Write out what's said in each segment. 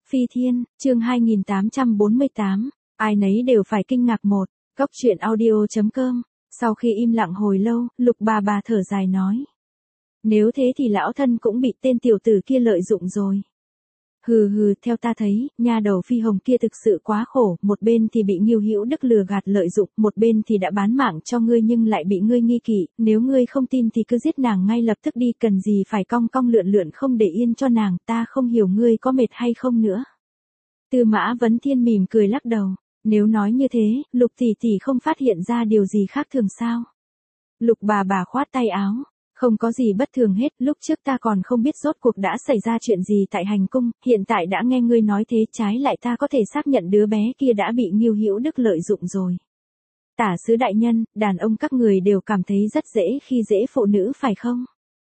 Phi Thiên, chương 2848, ai nấy đều phải kinh ngạc một. Góc truyện audio.com. Sau khi im lặng hồi lâu, Lục bà thở dài nói. Nếu thế thì lão thân cũng bị tên tiểu tử kia lợi dụng rồi. Hừ, theo ta thấy, nha đầu Phi Hồng kia thực sự quá khổ, một bên thì bị Ngưu Hữu Đức lừa gạt lợi dụng, một bên thì đã bán mạng cho ngươi nhưng lại bị ngươi nghi kỵ, nếu ngươi không tin thì cứ giết nàng ngay lập tức đi, cần gì phải cong cong lượn lượn không để yên cho nàng, ta không hiểu ngươi có mệt hay không nữa. Tư Mã Vấn Thiên mỉm cười lắc đầu, nếu nói như thế, Lục tỷ tỷ không phát hiện ra điều gì khác thường sao? Lục bà khoát tay áo. Không có gì bất thường hết, lúc trước ta còn không biết rốt cuộc đã xảy ra chuyện gì tại hành cung, hiện tại đã nghe ngươi nói thế, trái lại ta có thể xác nhận đứa bé kia đã bị Ngưu Hữu Đức lợi dụng rồi. Tả sứ đại nhân, đàn ông các người đều cảm thấy rất dễ khi dễ phụ nữ phải không?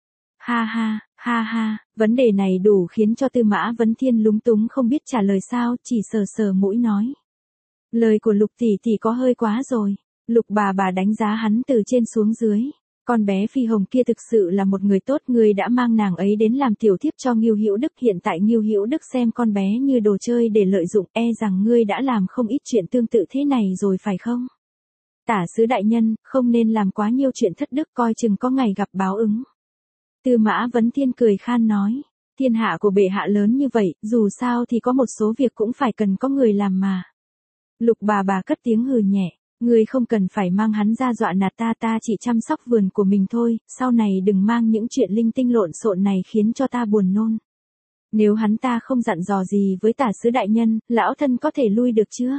Ha, vấn đề này đủ khiến cho Tư Mã Vấn Thiên lúng túng không biết trả lời sao, chỉ sờ mũi nói. Lời của Lục tỷ tỷ có hơi quá rồi. Lục bà đánh giá hắn từ trên xuống dưới. Con bé Phi Hồng kia thực sự là một người tốt, ngươi đã mang nàng ấy đến làm tiểu thiếp cho Ngưu Hữu Đức, hiện tại Ngưu Hữu Đức xem con bé như đồ chơi để lợi dụng, e rằng ngươi đã làm không ít chuyện tương tự thế này rồi phải không? Tả sứ đại nhân, không nên làm quá nhiều chuyện thất đức, coi chừng có ngày gặp báo ứng. Tư Mã Vấn Thiên cười khan nói, thiên hạ của bệ hạ lớn như vậy, dù sao thì có một số việc cũng phải cần có người làm mà. Lục bà cất tiếng hừ nhẹ. Ngươi không cần phải mang hắn ra dọa nạt ta chỉ chăm sóc vườn của mình thôi, sau này đừng mang những chuyện linh tinh lộn xộn này khiến cho ta buồn nôn. Nếu hắn ta không dặn dò gì với tả sứ đại nhân, lão thân có thể lui được chưa?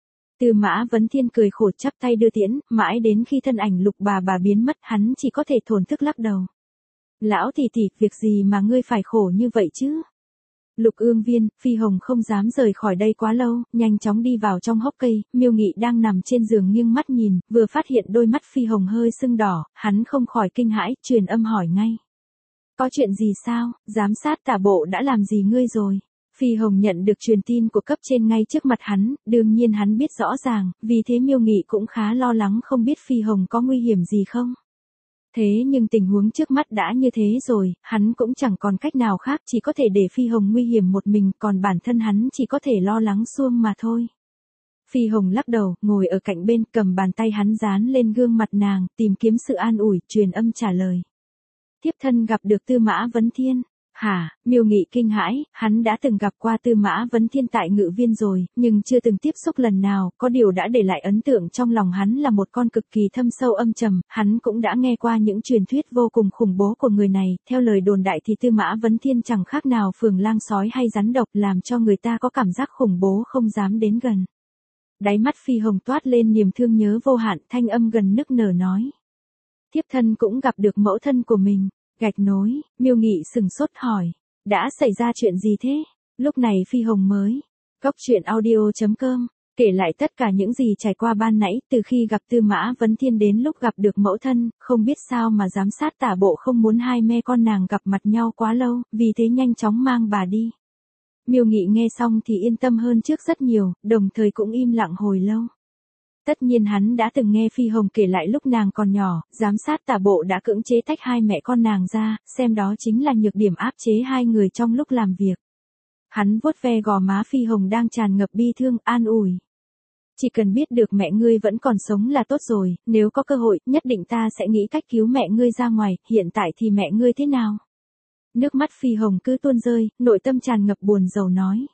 Tư Mã Vấn Thiên cười khổ chắp tay đưa tiễn, mãi đến khi thân ảnh Lục bà biến mất hắn chỉ có thể thổn thức lắc đầu. Lão tỷ tỷ, việc gì mà ngươi phải khổ như vậy chứ? Lục Ương Viên, Phi Hồng không dám rời khỏi đây quá lâu, nhanh chóng đi vào trong hốc cây, Miêu Nghị đang nằm trên giường nghiêng mắt nhìn, vừa phát hiện đôi mắt Phi Hồng hơi sưng đỏ, hắn không khỏi kinh hãi, truyền âm hỏi ngay. Có chuyện gì sao, giám sát tả bộ đã làm gì ngươi rồi? Phi Hồng nhận được truyền tin của cấp trên ngay trước mặt hắn, đương nhiên hắn biết rõ ràng, vì thế Miêu Nghị cũng khá lo lắng không biết Phi Hồng có nguy hiểm gì không. Thế nhưng tình huống trước mắt đã như thế rồi, hắn cũng chẳng còn cách nào khác, chỉ có thể để Phi Hồng nguy hiểm một mình, còn bản thân hắn chỉ có thể lo lắng suông mà thôi. Phi Hồng lắc đầu, ngồi ở cạnh bên, cầm bàn tay hắn dán lên gương mặt nàng, tìm kiếm sự an ủi, truyền âm trả lời. Thiếp thân gặp được Tư Mã Vấn Thiên. Hả, Miêu Nghị kinh hãi, hắn đã từng gặp qua Tư Mã Vấn Thiên tại Ngự Viên rồi, nhưng chưa từng tiếp xúc lần nào, có điều đã để lại ấn tượng trong lòng hắn là một con cực kỳ thâm sâu âm trầm, hắn cũng đã nghe qua những truyền thuyết vô cùng khủng bố của người này, theo lời đồn đại thì Tư Mã Vấn Thiên chẳng khác nào phường lang sói hay rắn độc, làm cho người ta có cảm giác khủng bố không dám đến gần. Đáy mắt Phi Hồng toát lên niềm thương nhớ vô hạn, thanh âm gần nức nở nói. Thiếp thân cũng gặp được mẫu thân của mình. Gạch nối, Miêu Nghị sừng sốt hỏi, đã xảy ra chuyện gì thế? Lúc này Phi Hồng mới, góc truyện audio.com, kể lại tất cả những gì trải qua ban nãy, từ khi gặp Tư Mã Vấn Thiên đến lúc gặp được mẫu thân, không biết sao mà giám sát tả bộ không muốn hai mẹ con nàng gặp mặt nhau quá lâu, vì thế nhanh chóng mang bà đi. Miêu Nghị nghe xong thì yên tâm hơn trước rất nhiều, đồng thời cũng im lặng hồi lâu. Tất nhiên hắn đã từng nghe Phi Hồng kể lại lúc nàng còn nhỏ, giám sát tả bộ đã cưỡng chế tách hai mẹ con nàng ra, xem đó chính là nhược điểm áp chế hai người trong lúc làm việc. Hắn vuốt ve gò má Phi Hồng đang tràn ngập bi thương, an ủi. Chỉ cần biết được mẹ ngươi vẫn còn sống là tốt rồi, nếu có cơ hội, nhất định ta sẽ nghĩ cách cứu mẹ ngươi ra ngoài, hiện tại thì mẹ ngươi thế nào? Nước mắt Phi Hồng cứ tuôn rơi, nội tâm tràn ngập buồn rầu nói.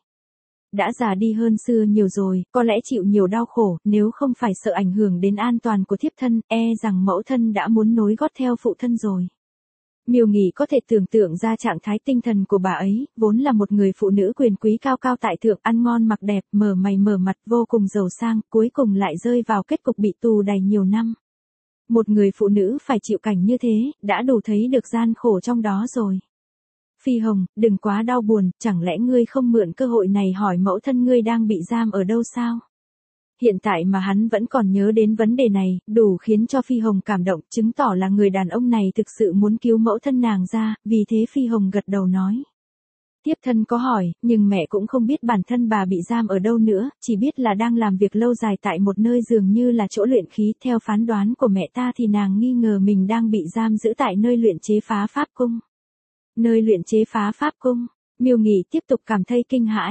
Đã già đi hơn xưa nhiều rồi, có lẽ chịu nhiều đau khổ, nếu không phải sợ ảnh hưởng đến an toàn của thiếp thân, e rằng mẫu thân đã muốn nối gót theo phụ thân rồi. Miêu Nghị có thể tưởng tượng ra trạng thái tinh thần của bà ấy, vốn là một người phụ nữ quyền quý cao cao tại thượng, ăn ngon mặc đẹp, mở mày mở mặt, vô cùng giàu sang, cuối cùng lại rơi vào kết cục bị tù đầy nhiều năm. Một người phụ nữ phải chịu cảnh như thế, đã đủ thấy được gian khổ trong đó rồi. Phi Hồng, đừng quá đau buồn, chẳng lẽ ngươi không mượn cơ hội này hỏi mẫu thân ngươi đang bị giam ở đâu sao? Hiện tại mà hắn vẫn còn nhớ đến vấn đề này, đủ khiến cho Phi Hồng cảm động, chứng tỏ là người đàn ông này thực sự muốn cứu mẫu thân nàng ra, vì thế Phi Hồng gật đầu nói. Tiếp thân có hỏi, nhưng mẹ cũng không biết bản thân bà bị giam ở đâu nữa, chỉ biết là đang làm việc lâu dài tại một nơi dường như là chỗ luyện khí, theo phán đoán của mẹ ta thì nàng nghi ngờ mình đang bị giam giữ tại nơi luyện chế phá pháp cung. Nơi luyện chế phá pháp cung, Miêu Nghị tiếp tục cảm thấy kinh hãi.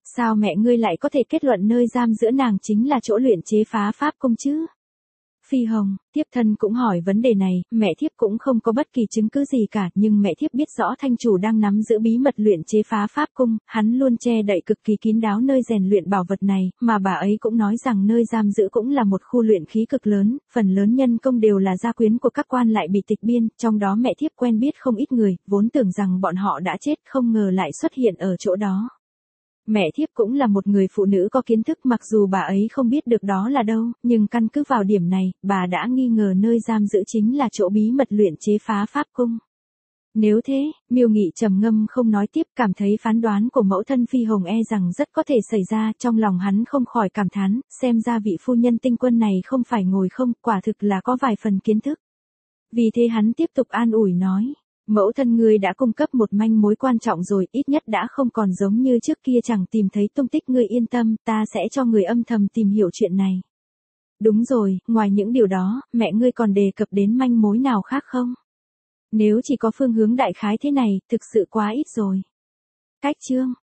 Sao mẹ ngươi lại có thể kết luận nơi giam giữ nàng chính là chỗ luyện chế phá pháp cung chứ? Phi Hồng, thiếp thân cũng hỏi vấn đề này, mẹ thiếp cũng không có bất kỳ chứng cứ gì cả, nhưng mẹ thiếp biết rõ thanh chủ đang nắm giữ bí mật luyện chế phá pháp cung, hắn luôn che đậy cực kỳ kín đáo nơi rèn luyện bảo vật này, mà bà ấy cũng nói rằng nơi giam giữ cũng là một khu luyện khí cực lớn, phần lớn nhân công đều là gia quyến của các quan lại bị tịch biên, trong đó mẹ thiếp quen biết không ít người, vốn tưởng rằng bọn họ đã chết, không ngờ lại xuất hiện ở chỗ đó. Mẹ thiếp cũng là một người phụ nữ có kiến thức, mặc dù bà ấy không biết được đó là đâu, nhưng căn cứ vào điểm này, bà đã nghi ngờ nơi giam giữ chính là chỗ bí mật luyện chế phá pháp cung. Nếu thế, Miêu Nghị trầm ngâm không nói tiếp, cảm thấy phán đoán của mẫu thân Phi Hồng e rằng rất có thể xảy ra, trong lòng hắn không khỏi cảm thán, xem ra vị phu nhân tinh quân này không phải ngồi không, quả thực là có vài phần kiến thức. Vì thế hắn tiếp tục an ủi nói. Mẫu thân ngươi đã cung cấp một manh mối quan trọng rồi, ít nhất đã không còn giống như trước kia chẳng tìm thấy tung tích, ngươi yên tâm, ta sẽ cho người âm thầm tìm hiểu chuyện này. Đúng rồi, ngoài những điều đó, mẹ ngươi còn đề cập đến manh mối nào khác không? Nếu chỉ có phương hướng đại khái thế này, thực sự quá ít rồi. Cách chương